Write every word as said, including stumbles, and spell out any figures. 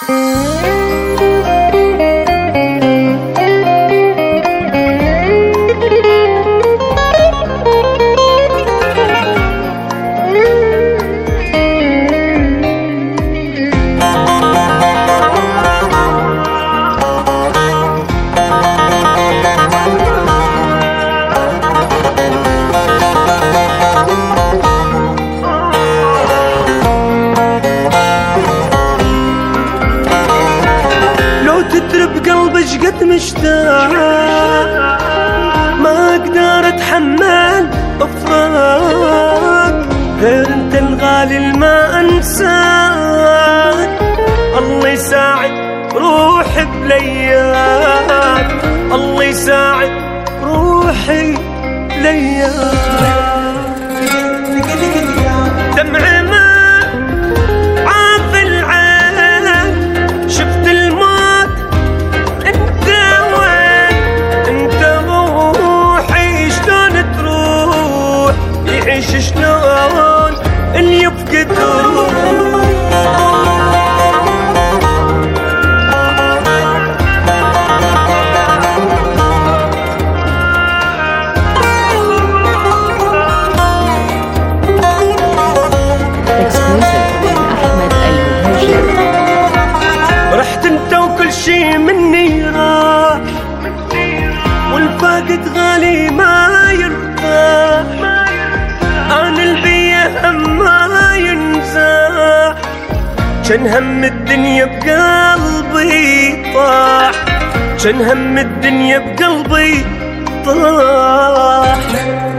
بقلبك قد مشتاق ما اقدر اتحمل افراق غير انت الغالي ما انساك. الله يساعد روحي بلياك، الله يساعد روحي بلياك. دمع ما عاف العين شفت الموت انت وين، انت روحي شلون تروح يعيش شلون اللي يفقد روح. رحت انت وكل شي مني راح، والفاقد غالي ما يرتاح. انا البيه هم ما ينزاح، جن هم الدنيا بقلبي طاح، جن هم الدنيا بقلبي طاح.